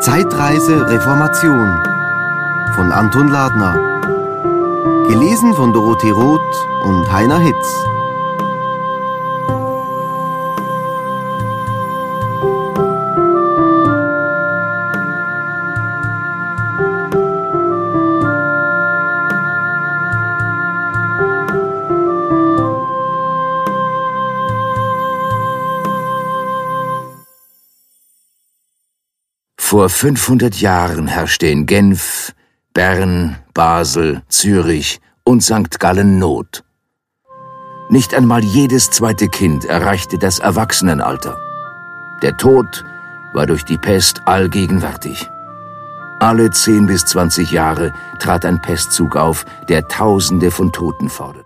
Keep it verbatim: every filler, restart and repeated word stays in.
Zeitreise Reformation von Anton Ladner. Gelesen von Dorothee Roth und Heiner Hitz. Vor fünfhundert Jahren herrschte in Genf, Bern, Basel, Zürich und Sankt Gallen Not. Nicht einmal jedes zweite Kind erreichte das Erwachsenenalter. Der Tod war durch die Pest allgegenwärtig. Alle zehn bis zwanzig Jahre trat ein Pestzug auf, der Tausende von Toten forderte.